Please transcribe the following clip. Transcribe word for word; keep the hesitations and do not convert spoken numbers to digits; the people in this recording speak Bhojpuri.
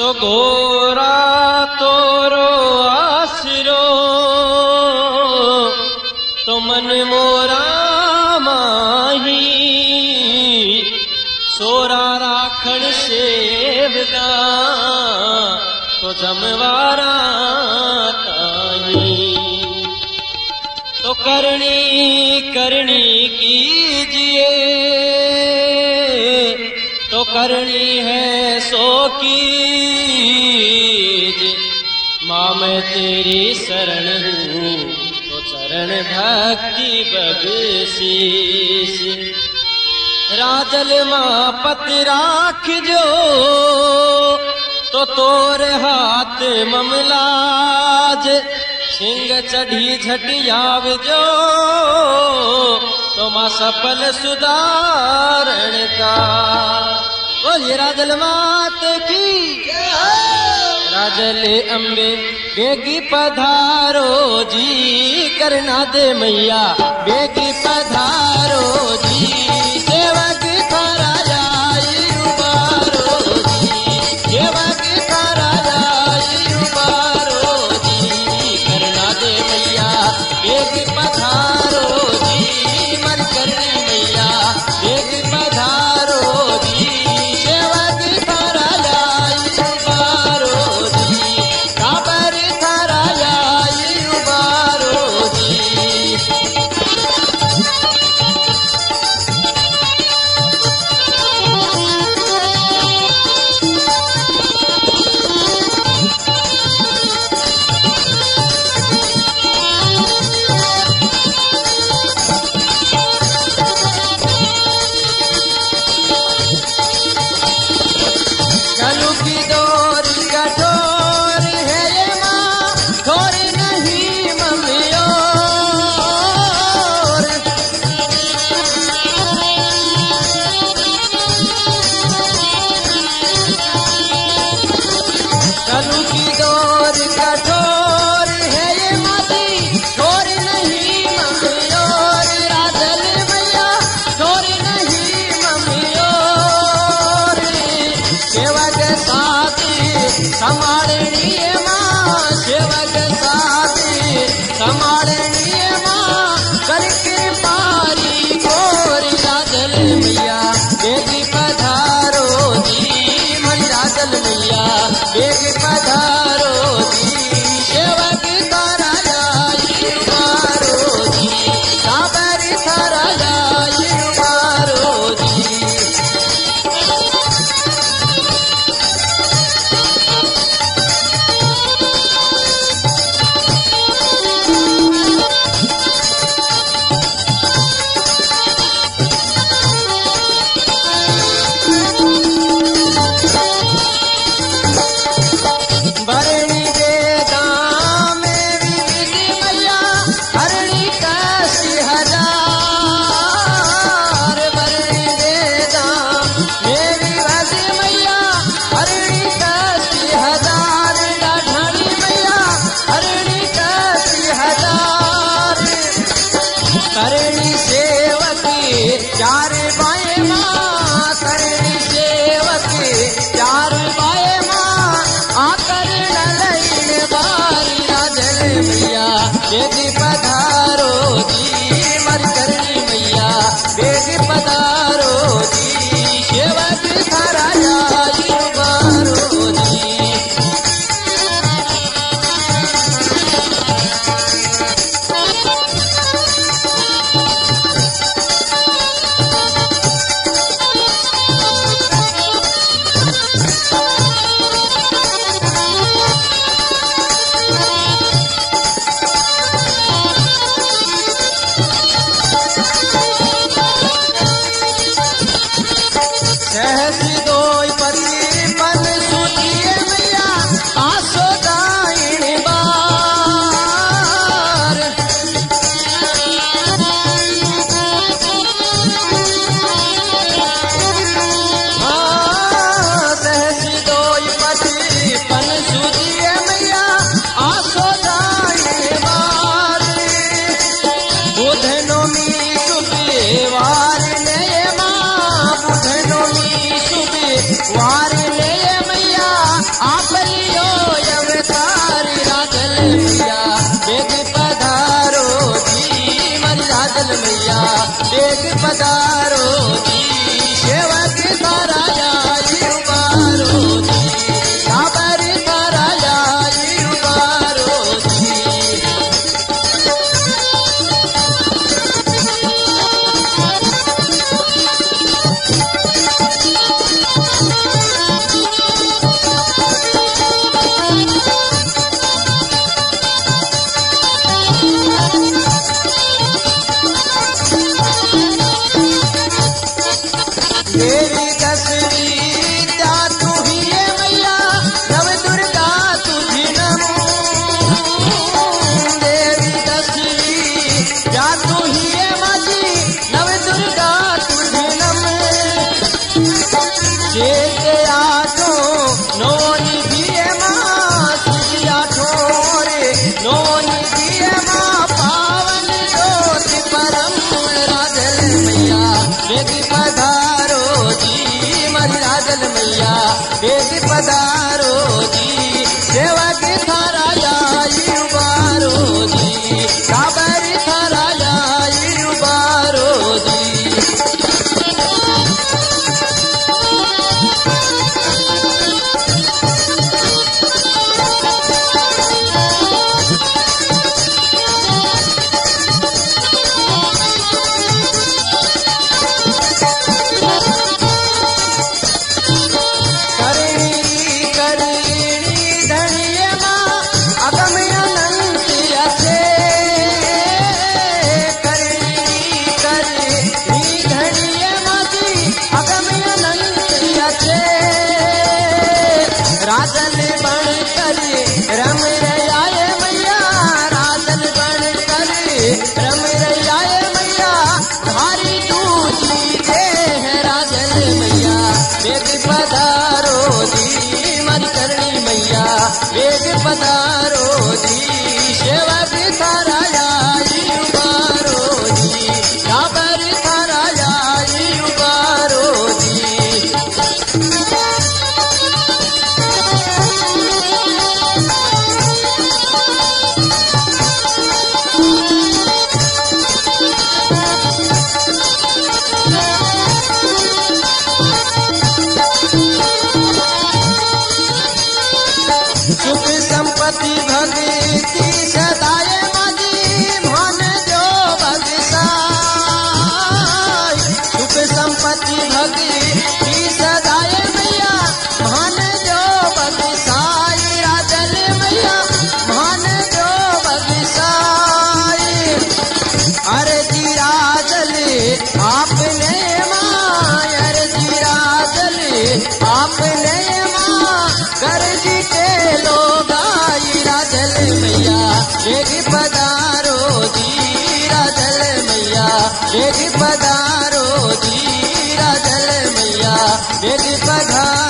तो गोरा तोरो आसरो तो मन मोरा माही सोरा राखण सेवगा तो जमवारा ताही तो करनी करनी कीजिए तो करनी है सो कीज माँ मैं तेरी शरण हूँ तो चरण भक्ति बख्शीश राजल माँ पत राख जो तो तोर हाथ ममलाज सिंह चढ़ी झटियाव जो तो माँ सफल सुधारण का बोलिए राजल मात की राजल अम्बे बेगी पधारो जी करना दे मैया बेगी पधारो जी सेवक खरा जाई उबारो जी सेवक खरा जाई उबारो जी करना दे मैया बेगी पधारो जी मन करनी मैया बेगी पधारो जी सेवक खरा जाई उबारो जी काबर खरा जाई उबारो जी कलू की डोर कठोर है ये माँ ठोर नहीं ममियोर कलू की डोर कठोर है ये माती ठोर नहीं ममियोर राजल मैया ठोर नहीं ममियोर सेवक साथी संभालनी माँ सेवक साथी संभालनी माँ करके पारी गोरी राजल मैया बेगी पधारो जी मन राजल मैया बेगी पधारो जी सेवक खरा जाई उबारो जी काबर खरा जाई उबारो जी भरणी दे दाम मेरी विधि मैया हरणी काशी हजार भरणी दे दाम मेरी विधि मैया हरणी काशी हजार डाढ़ी मैया हरणी काशी हजार करणी सेवकी चार बाएं माँ करणी सेवकी चार बाएं माँ आकर नलैन बारी राजल मैया बेगी पधारो जी मर करनी मैया बेगी पधारो जी सेवक खरा जाई उबारो जी सहसी दोई पति पन सुनिए मैया आसो दाइन बार हाँ सहसी दोई पति पन सुनिए मैया आसो दाइन बार बुधनो मी सुबेवार ने माँ बुधनो मी सुबेवार ने मैया आप लियो अवतार राजल मैया बेग पधारो जी मारी राजल मैया बेग पधारो जी सेवक तारा आई उबारो जी काबर तारा आई उबारो जी देवी तस्वीर जा तू ही है मैया नव दुर्गा तुझी नमो देवी तस्वीर जा तू ही है माजी नव दुर्गा तुझी नमो चेते आठो नोनी भी है माँ तुझी आठो रे नोनी भी है माँ पावन ज्योति परम राजल मैया बेग पधारो जी मारी राजल मैया बेग पधारो जी सेवक थारा आई उबारो जी काबर थारा आई उबारो जी राजन बन कर रम रयाए मैया राजन बन कर रम रयाए मैया धारी दूजी दे है राजन मैया बेग पधारो जी मारी करणी मैया बेग पधारो जी सेवक थारा आई उबारो जी काबर थारा आई उबारो जी सुख संपत्ति भक्ति सदाए माजी मान जो बगसाई सुख संपत्ति भक्ति सदाए मैया मान जो बगसाई राजल मैया मान जो बगसाई अरे जी राजल आपने माँ अरे जी राजल आपने माँ कर जी के लोग आई राजल मैया बेग पधारो जी राजल मैया बेग पधारो जी राजल मैया बेग पधारो